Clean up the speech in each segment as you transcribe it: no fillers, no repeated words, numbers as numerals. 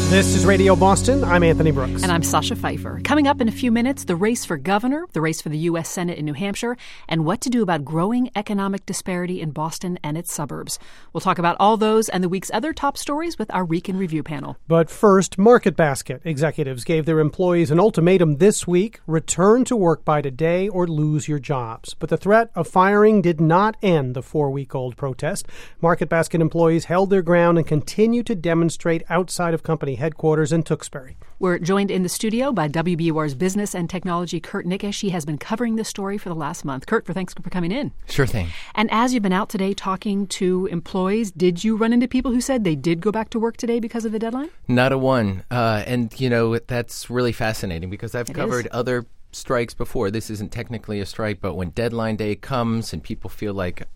This is Radio Boston. I'm Anthony Brooks. And I'm Sasha Pfeiffer. Coming up in a few minutes, the race for governor, the race for the U.S. Senate in New Hampshire, and what to do about growing economic disparity in Boston and its suburbs. We'll talk about all those and the week's other top stories with our Week in Review panel. But first, MarketBasket executives gave their employees an ultimatum this week: return to work by today or lose your jobs. But the threat of firing did not end the 4-week-old protest. MarketBasket employees held their ground and continue to demonstrate outside of company headquarters in Tewksbury. We're joined in the studio by WBUR's business and technology Kurt Nickish. He has been covering this story for the last month. Kurt, thanks for coming in. Sure thing. And as you've been out today talking to employees, did you run into people who said they did go back to work today because of the deadline? Not a one. And, that's really fascinating because I've covered other strikes before. This isn't technically a strike, but when deadline day comes and people feel like,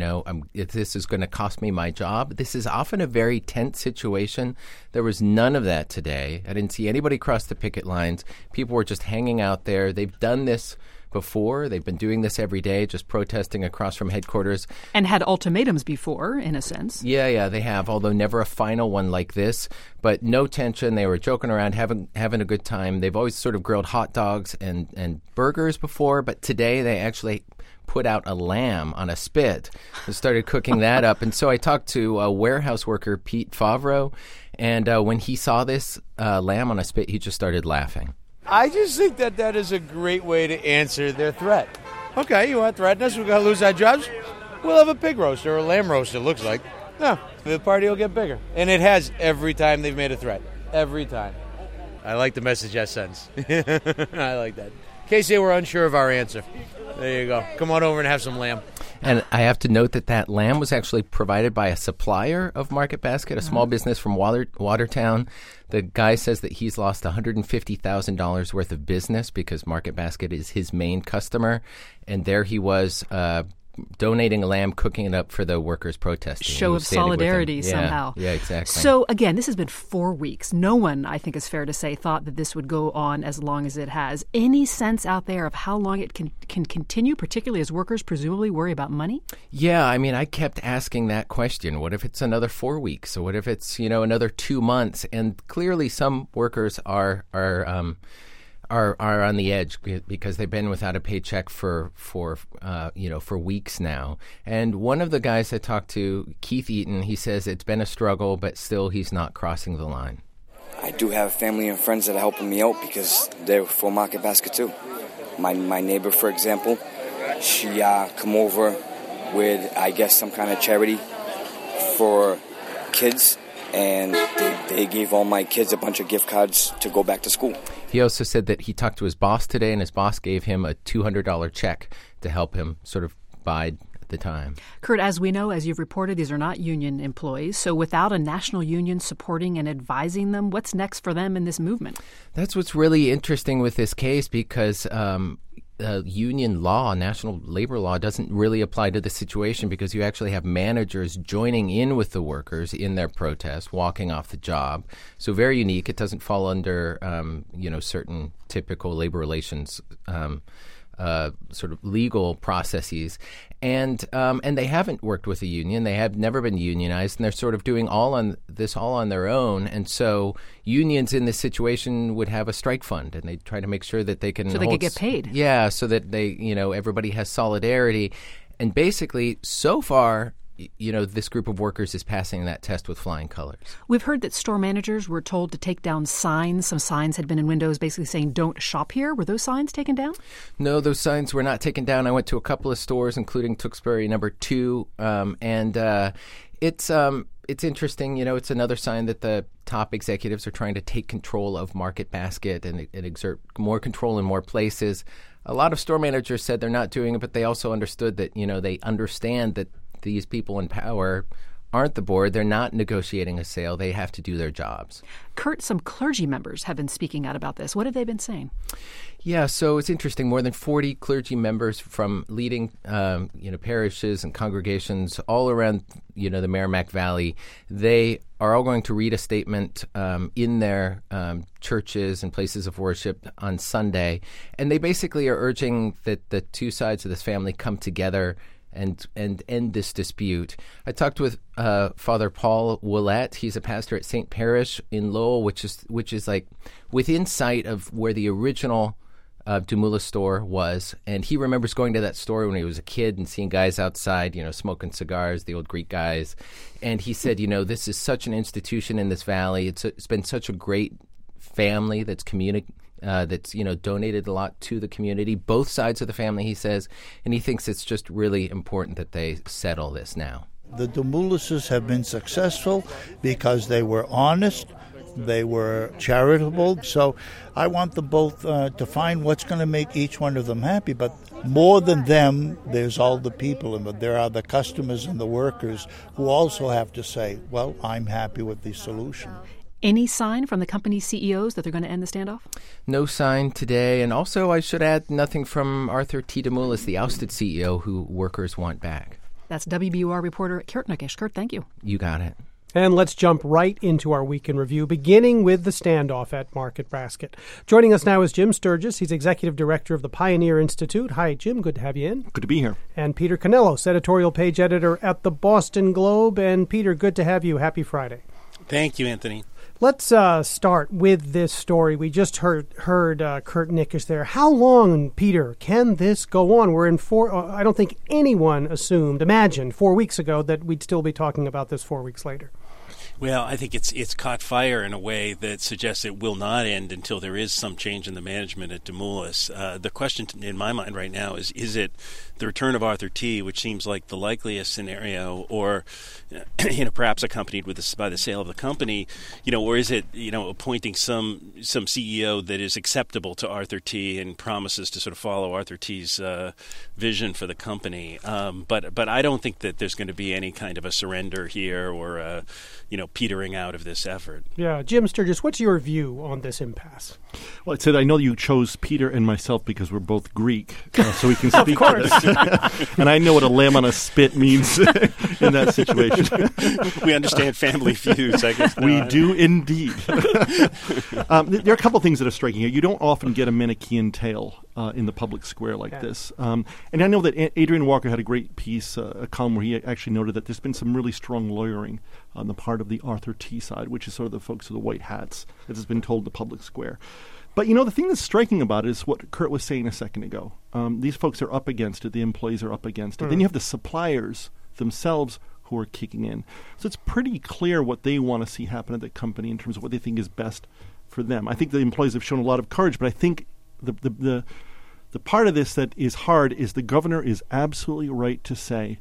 if this is going to cost me my job, this is often a very tense situation. There was none of that today. I didn't see anybody cross the picket lines. People were just hanging out there. They've done this before. They've been doing this every day, just protesting across from headquarters. And had ultimatums before, in a sense. Yeah, they have, although never a final one like this. But no tension. They were joking around, having a good time. They've always sort of grilled hot dogs and burgers before, but today they actually put out a lamb on a spit and started cooking that up. And so I talked to a warehouse worker, Pete Favreau, and when he saw this lamb on a spit, he just started laughing. I just think that is a great way to answer their threat. Okay, you want to threaten us? We're going to lose our jobs? We'll have a pig roast or a lamb roast, it looks like. No, the party will get bigger. And it has every time they've made a threat. Every time. I like the message that sends. I like that. In case they were unsure of our answer. There you go. Come on over and have some lamb. And I have to note that lamb was actually provided by a supplier of MarketBasket, a small business from Watertown. The guy says that he's lost $150,000 worth of business because MarketBasket is his main customer. And there he was donating a lamb, cooking it up for the workers protesting. Show of solidarity somehow. Yeah, exactly. So, again, this has been 4 weeks. No one, I think it's fair to say, thought that this would go on as long as it has. Any sense out there of how long it can continue, particularly as workers presumably worry about money? Yeah, I kept asking that question. What if it's another 4 weeks? Or what if it's, another 2 months? And clearly some workers are on the edge because they've been without a paycheck for weeks now. And one of the guys I talked to, Keith Eaton, he says it's been a struggle, but still he's not crossing the line. I do have family and friends that are helping me out because they're for MarketBasket too. My neighbor, for example, she come over with, I guess, some kind of charity for kids. And they gave all my kids a bunch of gift cards to go back to school. He also said that he talked to his boss today, and his boss gave him a $200 check to help him sort of bide the time. Kurt, as we know, as you've reported, these are not union employees. So without a national union supporting and advising them, what's next for them in this movement? That's what's really interesting with this case because union law, national labor law, doesn't really apply to the situation because you actually have managers joining in with the workers in their protest, walking off the job. So very unique. It doesn't fall under, certain typical labor relations sort of legal processes. And they haven't worked with a union. They have never been unionized, and they're sort of doing all on their own. And so unions in this situation would have a strike fund, and they try to make sure that they can they could get paid. Yeah, so that they, everybody has solidarity. And basically, so far, this group of workers is passing that test with flying colors. We've heard that store managers were told to take down signs. Some signs had been in windows basically saying, "Don't shop here." Were those signs taken down? No, those signs were not taken down. I went to a couple of stores, including Tewksbury number 2, and it's interesting. It's another sign that the top executives are trying to take control of MarketBasket and exert more control in more places. A lot of store managers said they're not doing it, but they also understood that, they understand that these people in power aren't the board. They're not negotiating a sale. They have to do their jobs. Kurt, some clergy members have been speaking out about this. What have they been saying? Yeah, so it's interesting. More than 40 clergy members from leading, parishes and congregations all around, the Merrimack Valley. They are all going to read a statement in their churches and places of worship on Sunday. And they basically are urging that the two sides of this family come together and end this dispute. I talked with Father Paul Willett. He's a pastor at St. Parish in Lowell, which is like within sight of where the original Dumoulas store was, and he remembers going to that store when he was a kid and seeing guys outside, smoking cigars, the old Greek guys. And he said, this is such an institution in this valley. It's been such a great family that's donated a lot to the community, both sides of the family, he says, and he thinks it's just really important that they settle this now. The Dumoulases have been successful because they were honest, they were charitable, so I want them both to find what's going to make each one of them happy, but more than them, there's all the people, but there are the customers and the workers who also have to say, well, I'm happy with the solution. Any sign from the company's CEOs that they're going to end the standoff? No sign today. And also, I should add, nothing from Arthur T. Dumoulas, the ousted CEO, who workers want back. That's WBUR reporter Kurt Nukish. Kurt, thank you. You got it. And let's jump right into our week in review, beginning with the standoff at Market Basket. Joining us now is Jim Sturgis. He's Executive Director of the Pioneer Institute. Hi, Jim. Good to have you in. Good to be here. And Peter Canellos, editorial page editor at the Boston Globe. And Peter, good to have you. Happy Friday. Thank you, Anthony. Let's start with this story. We just heard Kurt Nukish there. How long, Peter, can this go on? We're in I don't think anyone imagined 4 weeks ago that we'd still be talking about this 4 weeks later. Well, I think it's caught fire in a way that suggests it will not end until there is some change in the management at Dumoulas. The question in my mind right now is it the return of Arthur T., which seems like the likeliest scenario, or perhaps accompanied by the sale of the company, or is it appointing some CEO that is acceptable to Arthur T. and promises to sort of follow Arthur T.'s vision for the company. But I don't think that there's going to be any kind of a surrender here or petering out of this effort. Yeah, Jim Sturgis, what's your view on this impasse? Well, I know you chose Peter and myself because we're both Greek, so we can speak to this. And I know what a lamb on a spit means in that situation. We understand family feuds, I guess. We do indeed. There are a couple things that are striking here. You don't often get a Manichaean tale in the public square like this. And I know that Adrian Walker had a great piece, a column where he actually noted that there's been some really strong lawyering on the part of the Arthur T. side, which is sort of the folks with the white hats, that has been told in the public square. But, the thing that's striking about it is what Kurt was saying a second ago. These folks are up against it. The employees are up against it. Then you have the suppliers themselves who are kicking in. So it's pretty clear what they want to see happen at the company in terms of what they think is best for them. I think the employees have shown a lot of courage, but I think the part of this that is hard is the governor is absolutely right to say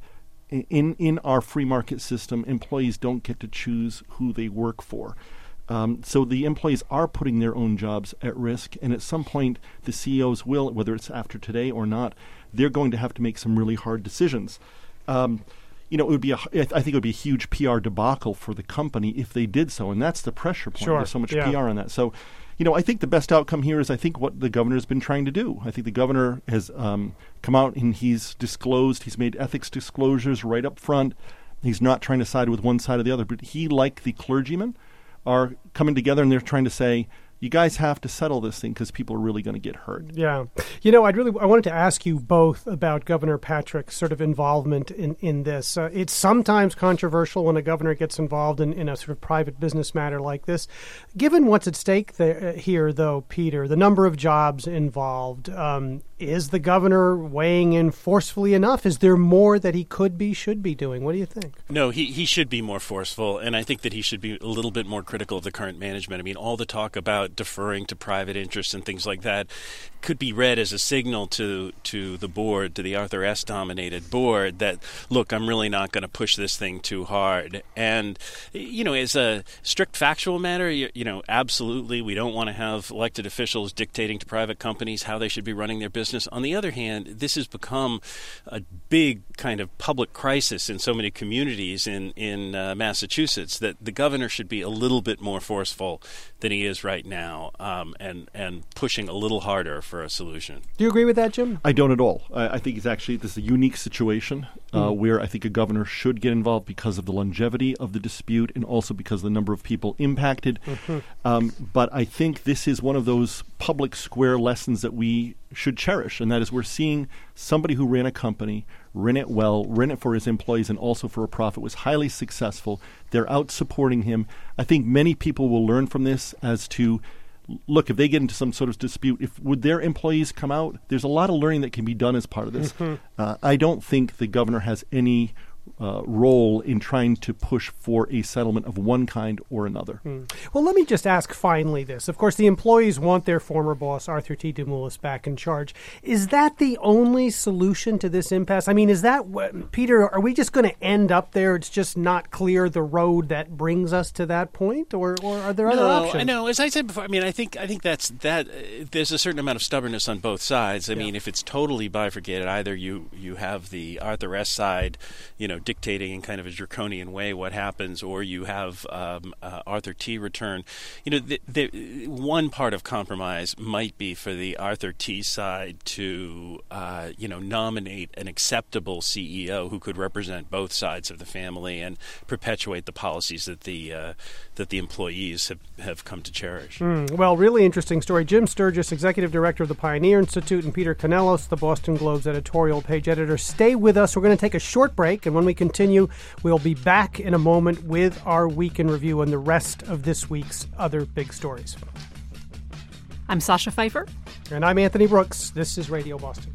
in our free market system, employees don't get to choose who they work for. So the employees are putting their own jobs at risk, and at some point the CEOs will, whether it's after today or not, they're going to have to make some really hard decisions. It would be I think it would be a huge PR debacle for the company if they did so, and that's the pressure point. Sure. There's so much PR on that. So, I think the best outcome here is I think what the governor's been trying to do. I think the governor has come out and he's made ethics disclosures right up front. He's not trying to side with one side or the other, but he, like the clergymen, are coming together and they're trying to say, you guys have to settle this thing because people are really going to get hurt. Yeah. I wanted to ask you both about Governor Patrick's sort of involvement in this. It's sometimes controversial when a governor gets involved in a sort of private business matter like this. Given what's at stake here, though, Peter, the number of jobs involved, is the governor weighing in forcefully enough? Is there more that he should be doing? What do you think? No, he should be more forceful, and I think that he should be a little bit more critical of the current management. I mean, all the talk about deferring to private interests and things like that could be read as a signal to the board, to the Arthur S. dominated board, that, look, I'm really not going to push this thing too hard. And, as a strict factual matter, absolutely, we don't want to have elected officials dictating to private companies how they should be running their business. On the other hand, this has become a big kind of public crisis in so many communities in Massachusetts that the governor should be a little bit more forceful than he is right now, and pushing a little harder for a solution. Do you agree with that, Jim? I don't at all. I think this is a unique situation where I think a governor should get involved because of the longevity of the dispute and also because of the number of people impacted. But I think this is one of those public square lessons that we should cherish, and that is we're seeing somebody who ran a company ran it well, ran it for his employees and also for a profit, was highly successful. They're out supporting him. I think many people will learn from this as to, look, if they get into some sort of dispute, would their employees come out? There's a lot of learning that can be done as part of this. I don't think the governor has any role in trying to push for a settlement of one kind or another. Well, let me just ask finally this. Of course, the employees want their former boss, Arthur T. Demoulas, back in charge. Is that the only solution to this impasse? I mean, is that, Peter, are we just going to end up there? It's just not clear the road that brings us to that point? Or are there other options? No, as I said before, I mean, I think that's that. There's a certain amount of stubbornness on both sides. I mean, if it's totally bifurcated, either you have the Arthur S. side, dictating in kind of a draconian way what happens, or you have Arthur T. return. One part of compromise might be for the Arthur T. side to, nominate an acceptable CEO who could represent both sides of the family and perpetuate the policies that the employees have come to cherish. Well, really interesting story. Jim Sturgis, Executive Director of the Pioneer Institute, and Peter Kanellos, the Boston Globe's editorial page editor. Stay with us. We're going to take a short break, and when we continue, we'll be back in a moment with our Week in Review and the rest of this week's other big stories. I'm Sasha Pfeiffer. And I'm Anthony Brooks. This is Radio Boston.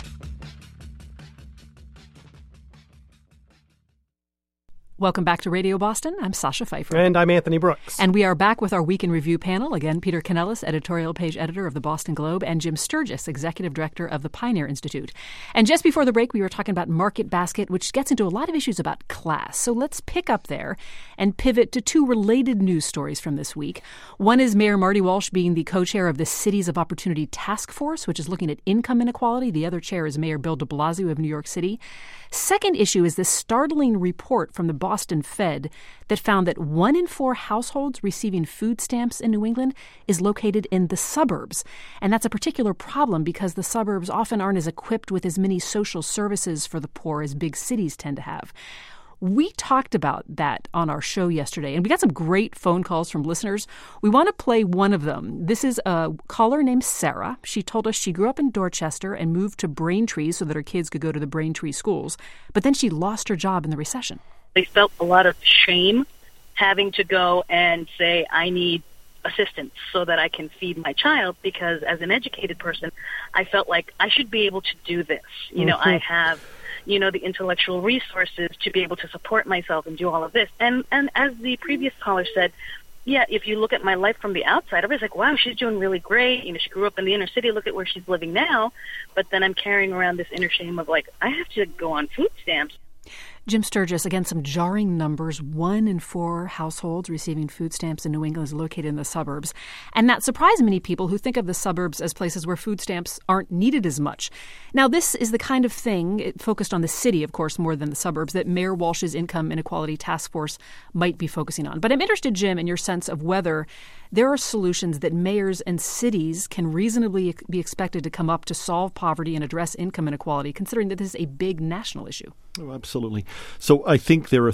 Welcome back to Radio Boston. I'm Sasha Pfeiffer. And I'm Anthony Brooks. And we are back with our Week in Review panel. Again, Peter Kanellos, editorial page editor of the Boston Globe, and Jim Sturgis, executive director of the Pioneer Institute. And just before the break, we were talking about Market Basket, which gets into a lot of issues about class. So let's pick up there and pivot to two related news stories from this week. One is Mayor Marty Walsh being the co-chair of the Cities of Opportunity Task Force, which is looking at income inequality. The other chair is Mayor Bill de Blasio of New York City. Second issue is this startling report from the Boston Fed that found that 1 in 4 households receiving food stamps in New England is located in the suburbs. And that's a particular problem because the suburbs often aren't as equipped with as many social services for the poor as big cities tend to have. We talked about that on our show yesterday, and we got some great phone calls from listeners. We want to play one of them. This is a caller named Sarah. She told us she grew up in Dorchester and moved to Braintree so that her kids could go to the Braintree schools. But then she lost her job in the recession. They felt a lot of shame having to go and say, I need assistance so that I can feed my child, because as an educated person, I felt like I should be able to do this. I have the intellectual resources to be able to support myself and do all of this. And as the previous caller said, yeah, if you look at my life from the outside, everybody's like, wow, she's doing really great. She grew up in the inner city. Look at where she's living now. But then I'm carrying around this inner shame of like, I have to go on food stamps. Jim Sturgis, again, some jarring numbers. 1 in 4 households receiving food stamps in New England is located in the suburbs. And that surprised many people who think of the suburbs as places where food stamps aren't needed as much. Now, this is the kind of thing, focused on the city, of course, more than the suburbs, that Mayor Walsh's Income Inequality Task Force might be focusing on. But I'm interested, Jim, in your sense of whether there are solutions that mayors and cities can reasonably be expected to come up to solve poverty and address income inequality, considering that this is a big national issue. Oh, absolutely. So I think there are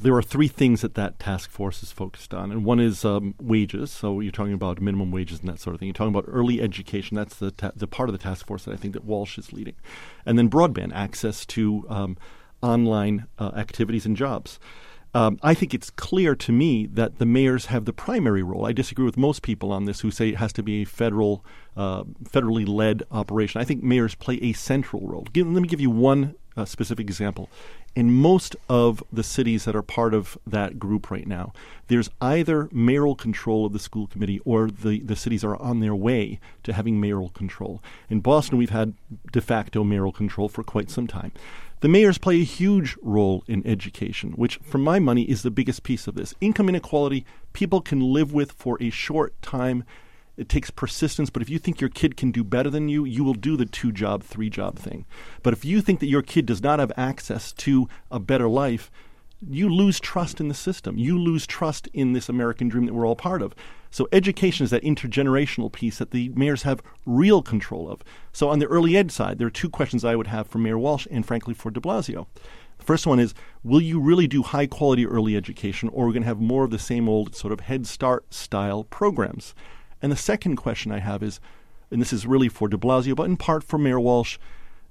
3 things that task force is focused on, and one is wages. So you're talking about minimum wages and that sort of thing. You're talking about early education. That's the part of the task force that I think that Walsh is leading, and then broadband access to online activities and jobs. I think it's clear to me that the mayors have the primary role. I disagree with most people on this who say it has to be a federally led operation. I think mayors play a central role. Let me give you one specific example. In most of the cities that are part of that group right now, there's either mayoral control of the school committee or the cities are on their way to having mayoral control. In Boston, we've had de facto mayoral control for quite some time. The mayors play a huge role in education, which, for my money, is the biggest piece of this. Income inequality, people can live with for a short time. It takes persistence, but if you think your kid can do better than you, you will do the 2-job, 3-job thing. But if you think that your kid does not have access to a better life, you lose trust in the system. You lose trust in this American dream that we're all part of. So education is that intergenerational piece that the mayors have real control of. So on the early ed side, there are 2 questions I would have for Mayor Walsh and, frankly, for de Blasio. The first one is, will you really do high-quality early education, or are we going to have more of the same old sort of Head Start-style programs? And the second question I have is, and this is really for de Blasio, but in part for Mayor Walsh,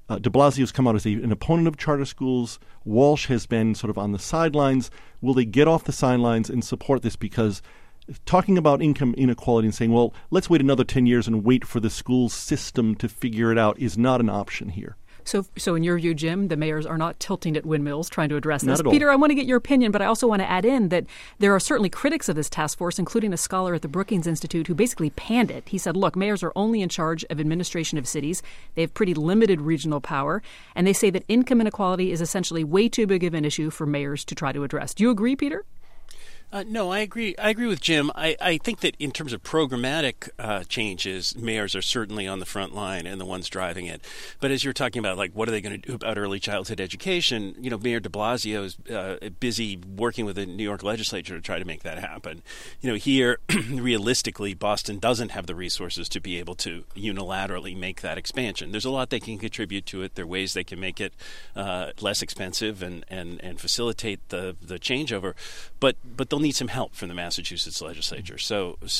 De Blasio's come out as an opponent of charter schools. Walsh has been sort of on the sidelines. Will they get off the sidelines and support this? Because talking about income inequality and saying, well, let's wait another 10 years and wait for the school system to figure it out is not an option here. So in your view, Jim, the mayors are not tilting at windmills trying to address this. Not at all. Peter, I want to get your opinion, but I also want to add in that there are certainly critics of this task force, including a scholar at the Brookings Institute who basically panned it. He said, look, mayors are only in charge of administration of cities. They have pretty limited regional power. And they say that income inequality is essentially way too big of an issue for mayors to try to address. Do you agree, Peter? No, I agree. I agree with Jim. I think that in terms of programmatic changes, mayors are certainly on the front line and the ones driving it. But as you're talking about, like, what are they going to do about early childhood education? Mayor de Blasio is busy working with the New York legislature to try to make that happen. Here, realistically, Boston doesn't have the resources to be able to unilaterally make that expansion. There's a lot they can contribute to it. There are ways they can make it less expensive and facilitate the changeover. But they'll need some help from the Massachusetts legislature. So it's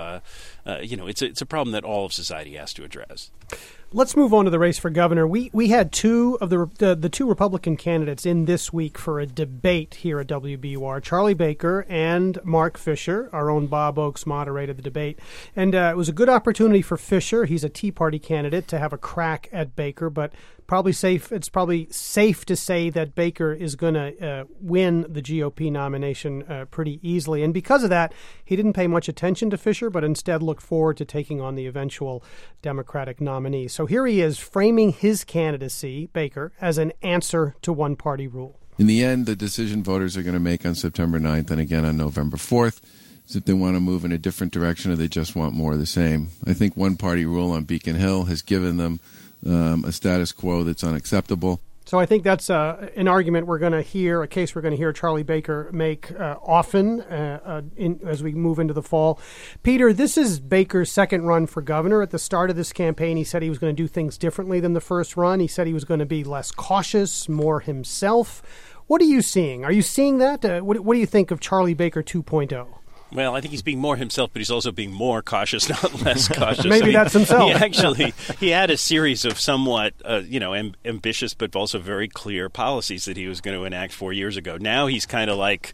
a problem that all of society has to address. Let's move on to the race for governor. We had two of the two Republican candidates in this week for a debate here at WBUR. Charlie Baker and Mark Fisher. Our own Bob Oakes moderated the debate. And it was a good opportunity for Fisher. He's a Tea Party candidate to have a crack at Baker, but it's probably safe to say that Baker is going to win the GOP nomination pretty easily. And because of that, he didn't pay much attention to Fisher, but instead looked forward to taking on the eventual Democratic nominee. So here he is framing his candidacy, Baker, as an answer to one-party rule. In the end, the decision voters are going to make on September 9th and again on November 4th is if they want to move in a different direction or they just want more of the same. I think one-party rule on Beacon Hill has given them a status quo that's unacceptable. So I think that's an argument we're going to hear, a case we're going to hear Charlie Baker make often as we move into the fall. Peter, this is Baker's second run for governor. At the start of this campaign, he said he was going to do things differently than the first run. He said he was going to be less cautious, more himself. What are you seeing? Are you seeing that? What do you think of Charlie Baker 2.0? Well, I think he's being more himself, but he's also being more cautious, not less cautious. Maybe that's himself. He had a series of somewhat, ambitious but also very clear policies that he was going to enact 4 years ago. Now he's kind of like,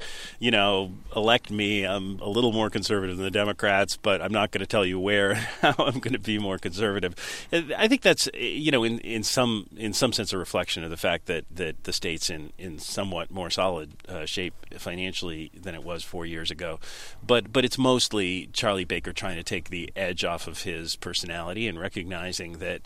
elect me. I'm a little more conservative than the Democrats, but I'm not going to tell you where and how I'm going to be more conservative. I think that's, in some sense, a reflection of the fact that the state's in somewhat more solid shape financially than it was 4 years ago. But it's mostly Charlie Baker trying to take the edge off of his personality and recognizing that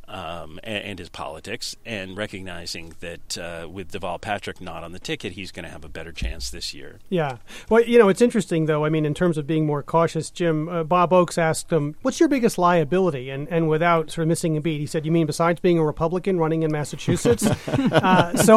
and his politics, and recognizing that with Deval Patrick not on the ticket, he's going to have a better chance this year. Yeah. Well, it's interesting, though. I mean, in terms of being more cautious, Jim, Bob Oakes asked him, what's your biggest liability? And without sort of missing a beat, he said, you mean besides being a Republican running in Massachusetts? So,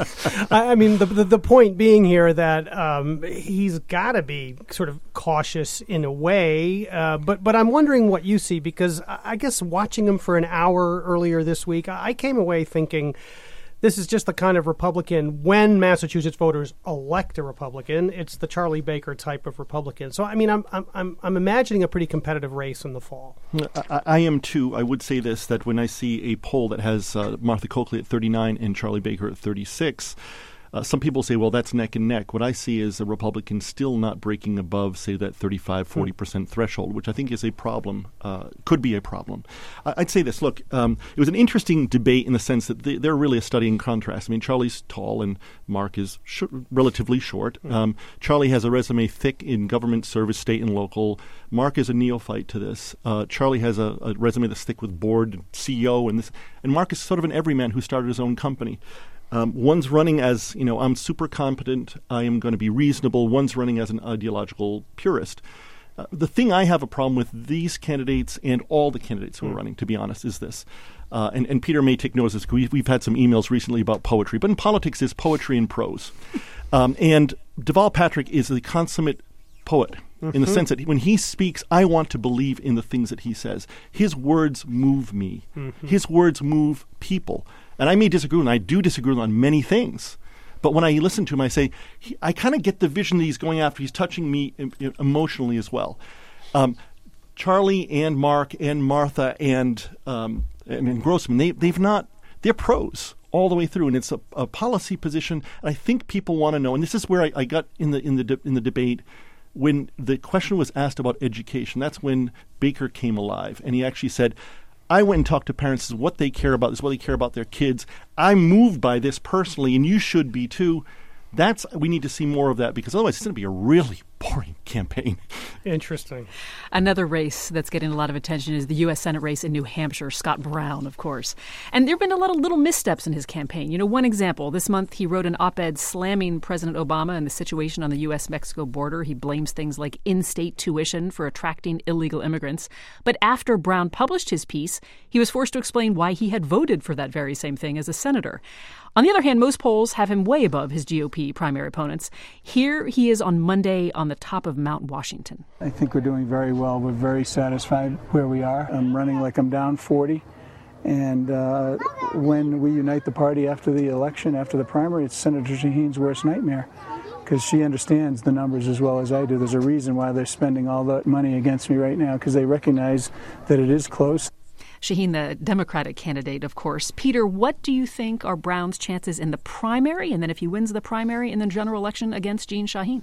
I mean, the point being here that he's got to be sort of cautious in a way. But I'm wondering what you see, because I guess watching him for an hour earlier this week, I came away thinking this is just the kind of Republican, when Massachusetts voters elect a Republican, it's the Charlie Baker type of Republican. So, I mean, I'm imagining a pretty competitive race in the fall. I am too. I would say this, that when I see a poll that has Martha Coakley at 39 and Charlie Baker at 36, some people say, well, that's neck and neck. What I see is a Republican still not breaking above, say, that 35-40% threshold, which I think is a problem, could be a problem. I'd say this. Look, it was an interesting debate in the sense that they're really a study in contrast. I mean, Charlie's tall and Mark is relatively short. Charlie has a resume thick in government service, state and local. Mark is a neophyte to this. Charlie has a resume that's thick with board, CEO, and Mark is sort of an everyman who started his own company. One's running as, I'm super competent, I am going to be reasonable. One's running as an ideological purist. The thing I have a problem with these candidates and all the candidates who are running, to be honest, is this. And Peter may take notice, because we've had some emails recently about poetry. But in politics, there's poetry and prose. And Deval Patrick is a consummate poet. In the sense that when he speaks, I want to believe in the things that he says. His words move me. His words move people. And I may disagree, and I do disagree on many things. But when I listen to him, I say, I kind of get the vision that he's going after. He's touching me emotionally as well. Charlie and Mark and Martha and Grossman, they've not they're pros all the way through, and it's a policy position. And I think people want to know, and this is where I got in the debate when the question was asked about education. That's when Baker came alive, and he actually said, I went and talked to parents. This is what they care about. This is what they care about their kids. I'm moved by this personally, and you should be too. We need to see more of that, because otherwise it's going to be a really boring campaign. Interesting. Another race that's getting a lot of attention is the U.S. Senate race in New Hampshire, Scott Brown, of course. And there have been a lot of little missteps in his campaign. One example, this month he wrote an op-ed slamming President Obama and the situation on the U.S.-Mexico border. He blames things like in-state tuition for attracting illegal immigrants. But after Brown published his piece, he was forced to explain why he had voted for that very same thing as a senator. On the other hand, most polls have him way above his GOP primary opponents. Here he is on Monday on the top of Mount Washington. I think we're doing very well. We're very satisfied where we are. I'm running like I'm down 40. And when we unite the party after the election, after the primary, it's Senator Shaheen's worst nightmare, because she understands the numbers as well as I do. There's a reason why they're spending all that money against me right now, because they recognize that it is close. Shaheen, the Democratic candidate, of course. Peter, what do you think are Brown's chances in the primary, and then if he wins the primary in the general election against Jeanne Shaheen?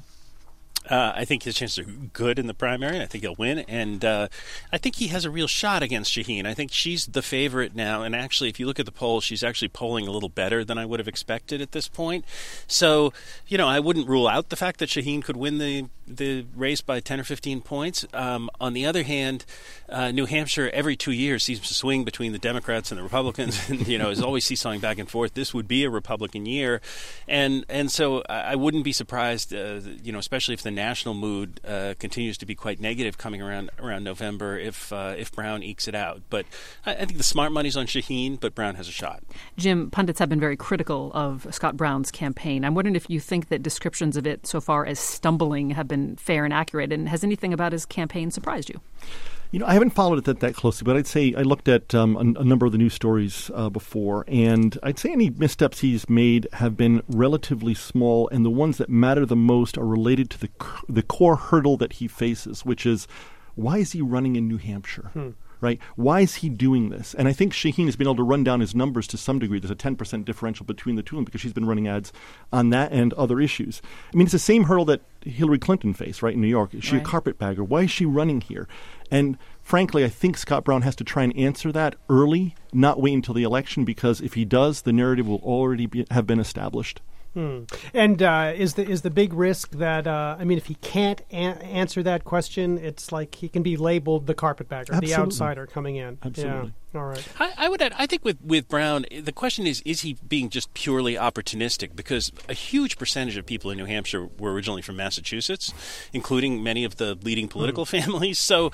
I think his chances are good in the primary. I think he'll win. And I think he has a real shot against Shaheen. I think she's the favorite now. And actually, if you look at the polls, she's actually polling a little better than I would have expected at this point. So, I wouldn't rule out the fact that Shaheen could win the race by 10 or 15 points. On the other hand, New Hampshire every 2 years seems to swing between the Democrats and the Republicans, and is always seesawing back and forth. This would be a Republican year, and so I wouldn't be surprised, especially if the national mood continues to be quite negative coming around November, if Brown ekes it out. But I think the smart money's on Shaheen, but Brown has a shot. Jim, pundits have been very critical of Scott Brown's campaign. I'm wondering if you think that descriptions of it so far as stumbling have been fair and accurate, and has anything about his campaign surprised you? I haven't followed it that closely, but I'd say I looked at a number of the news stories before, and I'd say any missteps he's made have been relatively small, and the ones that matter the most are related to the core hurdle that he faces, which is, why is he running in New Hampshire? Right? Why is he doing this? And I think Shaheen has been able to run down his numbers to some degree. There's a 10% differential between the two of them because she's been running ads on that and other issues. I mean, it's the same hurdle that Hillary Clinton faced, right, in New York. Is she a carpetbagger? Why is she running here? And frankly, I think Scott Brown has to try and answer that early, not wait until the election, because if he does, the narrative will already have been established. And is the big risk that if he can't answer that question, it's like he can be labeled the carpetbagger, the outsider coming in. Absolutely. Yeah. All right. I would add, I think with Brown, the question is he being just purely opportunistic? Because a huge percentage of people in New Hampshire were originally from Massachusetts, including many of the leading political families. So,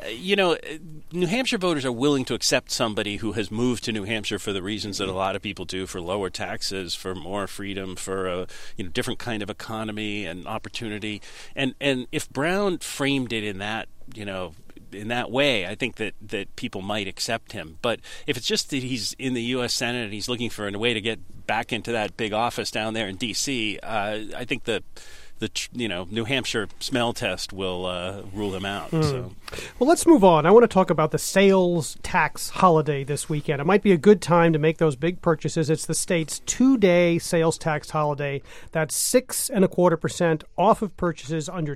New Hampshire voters are willing to accept somebody who has moved to New Hampshire for the reasons that a lot of people do, for lower taxes, for more freedom, for a different kind of economy and opportunity. And if Brown framed it in that, in that way, I think that people might accept him. But if it's just that he's in the U.S. Senate and he's looking for a way to get back into that big office down there in D.C., I think the New Hampshire smell test will rule him out. So. Well, let's move on. I want to talk about the sales tax holiday this weekend. It might be a good time to make those big purchases. It's the state's 2-day sales tax holiday. That's 6.25% off of purchases under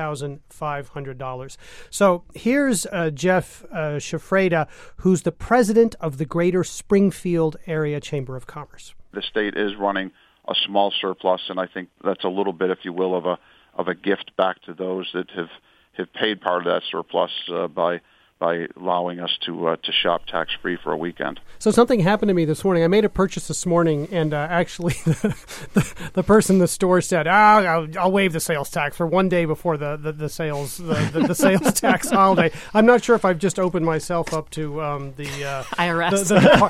$2,500. So here's Jeff Shafreda, who's the president of the Greater Springfield Area Chamber of Commerce. The state is running a small surplus, and I think that's a little bit, if you will, of a gift back to those that have paid part of that surplus by allowing us to shop tax-free for a weekend. So something happened to me this morning. I made a purchase this morning, and actually the person in the store said, I'll waive the sales tax for one day before the sales sales tax holiday. I'm not sure if I've just opened myself up to the IRS,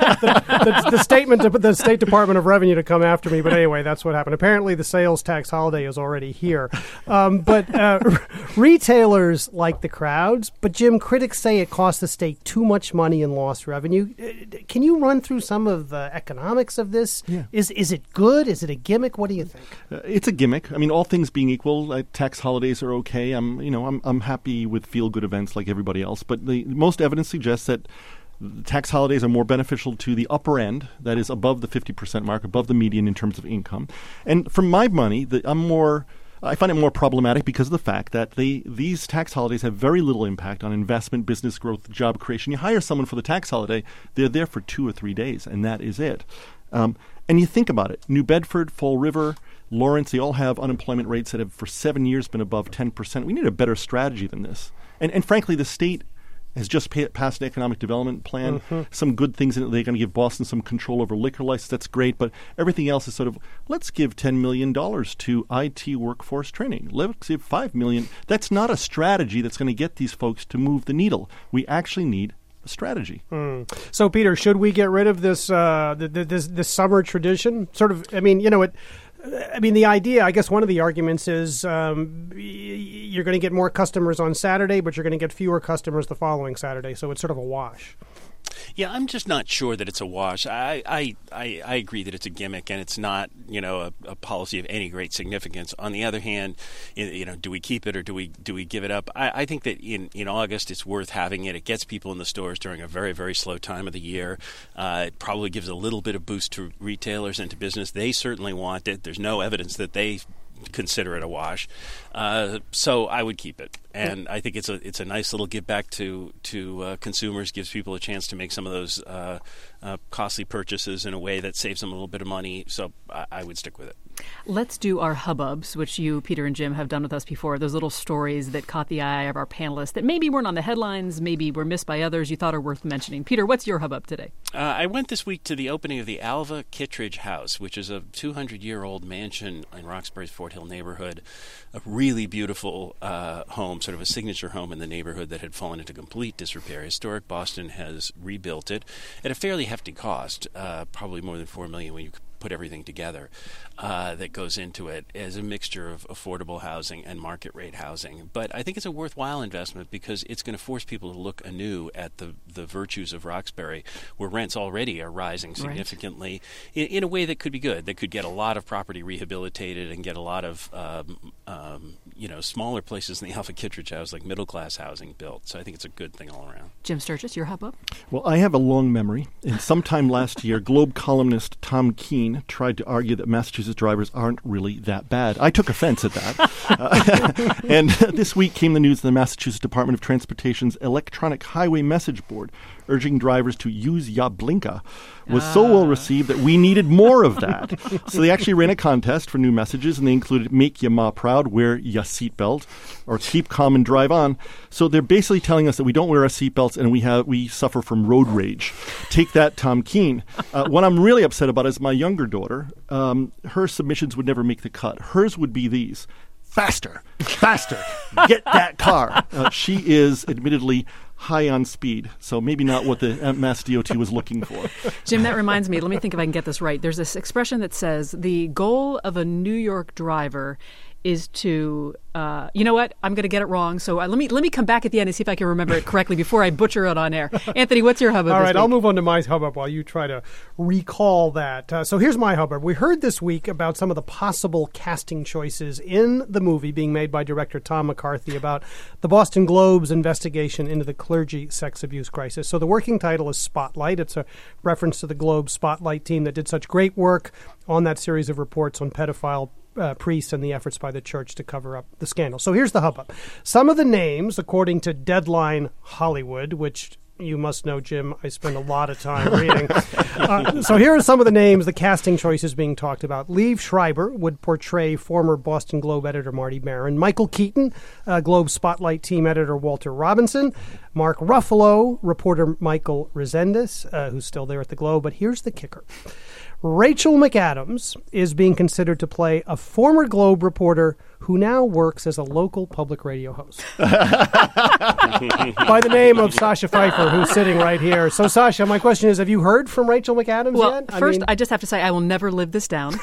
the State Department of Revenue to come after me. But anyway, that's what happened. Apparently, the sales tax holiday is already here. But retailers like the crowds, but Jim, critics say it costs the state too much money in lost revenue. Can you run through some of the economics of this? Yeah. Is it good? Is it a gimmick? What do you think? It's a gimmick. I mean, all things being equal, tax holidays are okay. I'm happy with feel-good events like everybody else. But the most evidence suggests that The tax holidays are more beneficial to the upper end, that is above the 50% mark, above the median in terms of income. And for my money, I find it more problematic because of the fact that these tax holidays have very little impact on investment, business growth, job creation. You hire someone for the tax holiday, they're there for 2 or 3 days, and that is it. And you think about it. New Bedford, Fall River, Lawrence, they all have unemployment rates that have for 7 years been above 10%. We need a better strategy than this. And frankly, the state has just passed an economic development plan. Some good things in it. They're going to give Boston some control over liquor license. That's great. But everything else is sort of, let's give $10 million to IT workforce training. Let's give $5 million. That's not a strategy that's going to get these folks to move the needle. We actually need a strategy. So, Peter, should we get rid of this this summer tradition? Sort of, the idea, I guess one of the arguments is you're going to get more customers on Saturday, but you're going to get fewer customers the following Saturday. So it's sort of a wash. Yeah, I'm just not sure that it's a wash. I agree that it's a gimmick and it's not, a policy of any great significance. On the other hand, do we keep it or do we give it up? I think that in August it's worth having it. It gets people in the stores during a very, very slow time of the year. It probably gives a little bit of boost to retailers and to business. They certainly want it. There's no evidence that they consider it a wash. So I would keep it. And I think it's a nice little give back to consumers, gives people a chance to make some of those costly purchases in a way that saves them a little bit of money. So I would stick with it. Let's do our hubbubs, which you, Peter, and Jim have done with us before. Those little stories that caught the eye of our panelists that maybe weren't on the headlines, maybe were missed by others you thought are worth mentioning. Peter, what's your hubbub today? I went this week to the opening of the Alva Kittredge House, which is a 200-year-old mansion in Roxbury's Fort Hill neighborhood. A really beautiful home, sort of a signature home in the neighborhood that had fallen into complete disrepair. Historic Boston has rebuilt it at a fairly hefty cost, probably more than $4 million when you put everything together that goes into it as a mixture of affordable housing and market rate housing. But I think it's a worthwhile investment because it's going to force people to look anew at the virtues of Roxbury, where rents already are rising significantly in a way that could be good, that could get a lot of property rehabilitated and get a lot of smaller places in the Alva Kittredge House, like middle-class housing, built. So I think it's a good thing all around. Jim Sturgis, your hubbub? Well, I have a long memory. And sometime last year, Globe columnist Tom Keene tried to argue that Massachusetts drivers aren't really that bad. I took offense at that. And this week came the news that the Massachusetts Department of Transportation's electronic highway message board urging drivers to use Yablinka was so well received that we needed more of that. So they actually ran a contest for new messages, and they included "Make Ya Ma Proud," "Wear Ya Seatbelt," or "Keep Calm and Drive On." So they're basically telling us that we don't wear our seatbelts and we suffer from road rage. Take that, Tom Keene. What I'm really upset about is my younger daughter. Her submissions would never make the cut. Hers would be these: faster, get that car. She is admittedly high on speed, so maybe not what the Mass DOT was looking for. Jim, that reminds me, let me think if I can get this right. There's this expression that says the goal of a New York driver is to, you know what, I'm going to get it wrong, so let me come back at the end and see if I can remember it correctly before I butcher it on air. Anthony, what's your hubbub? All right, this week? I'll move on to my hubbub while you try to recall that. So here's my hubbub. We heard this week about some of the possible casting choices in the movie being made by director Tom McCarthy about the Boston Globe's investigation into the clergy sex abuse crisis. So the working title is Spotlight. It's a reference to the Globe Spotlight team that did such great work on that series of reports on pedophile priests and the efforts by the church to cover up the scandal. So here's the hubbub. Some of the names, according to Deadline Hollywood, which you must know, Jim, I spend a lot of time reading. So here are some of the names, the casting choices being talked about. Liev Schreiber would portray former Boston Globe editor Marty Maron. Michael Keaton, Globe Spotlight team editor Walter Robinson. Mark Ruffalo, reporter Michael Resendez, who's still there at the Globe. But here's the kicker. Rachel McAdams is being considered to play a former Globe reporter who now works as a local public radio host by the name of Sasha Pfeiffer, who's sitting right here. So, Sasha, my question is, have you heard from Rachel McAdams yet? First, I just have to say I will never live this down.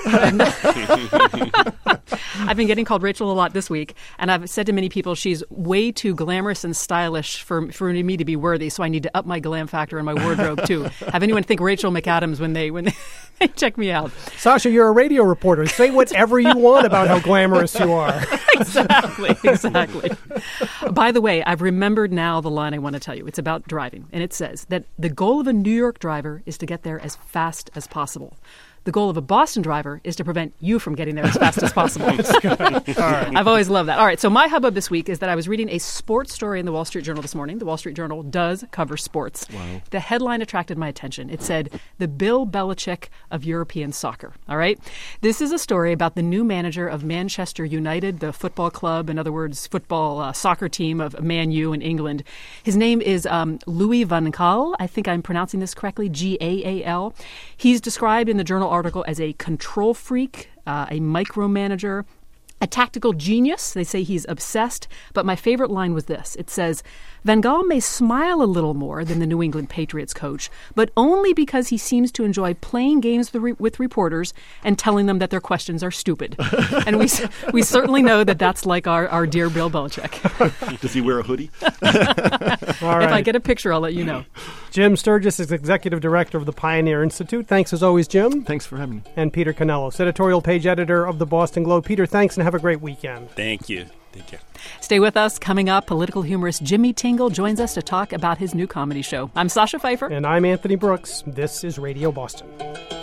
I've been getting called Rachel a lot this week, and I've said to many people she's way too glamorous and stylish for me to be worthy, so I need to up my glam factor in my wardrobe, too. Have anyone think Rachel McAdams when they check me out. Sasha, you're a radio reporter. Say whatever you want about how glamorous you are. are. Exactly. By the way, I've remembered now the line I want to tell you. It's about driving, and it says that the goal of a New York driver is to get there as fast as possible. The goal of a Boston driver is to prevent you from getting there as fast as possible. That's good. All right. I've always loved that. All right, so my hubbub this week is that I was reading a sports story in the Wall Street Journal this morning. The Wall Street Journal does cover sports. Wow. The headline attracted my attention. It said, "The Bill Belichick of European Soccer." All right? This is a story about the new manager of Manchester United, the football club, in other words, football soccer team of Man U in England. His name is Louis van Gaal. I think I'm pronouncing this correctly, Gaal. He's described in the Journal article as a control freak, a micromanager, a tactical genius. They say he's obsessed. But my favorite line was this. It says, "Van Gaal may smile a little more than the New England Patriots coach, but only because he seems to enjoy playing games with reporters and telling them that their questions are stupid." And we certainly know that that's like our dear Bill Belichick. Does he wear a hoodie? All right. If I get a picture, I'll let you know. Jim Sturgis is Executive Director of the Pioneer Institute. Thanks as always, Jim. Thanks for having me. And Peter Canellos, editorial page editor of the Boston Globe. Peter, thanks and have a great weekend. Thank you. Take care. Stay with us. Coming up, political humorist Jimmy Tingle joins us to talk about his new comedy show. I'm Sasha Pfeiffer. And I'm Anthony Brooks. This is Radio Boston.